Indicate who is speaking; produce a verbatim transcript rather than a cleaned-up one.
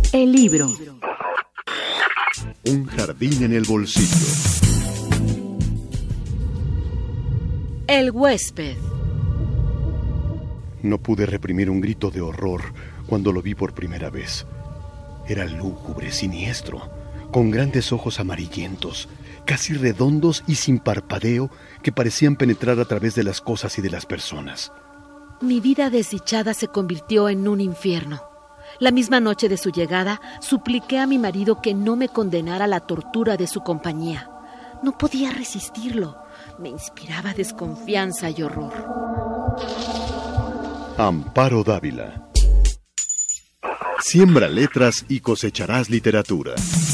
Speaker 1: El libro.
Speaker 2: Un jardín en el bolsillo.
Speaker 1: El huésped.
Speaker 2: No pude reprimir un grito de horror cuando lo vi por primera vez. Era lúgubre, siniestro, con grandes ojos amarillentos, casi redondos y sin parpadeo, que parecían penetrar a través de las cosas y de las personas.
Speaker 1: Mi vida desdichada se convirtió en un infierno. La misma noche de su llegada, supliqué a mi marido que no me condenara a la tortura de su compañía. No podía resistirlo. Me inspiraba desconfianza y horror.
Speaker 2: Amparo Dávila. Siembra letras y cosecharás literatura.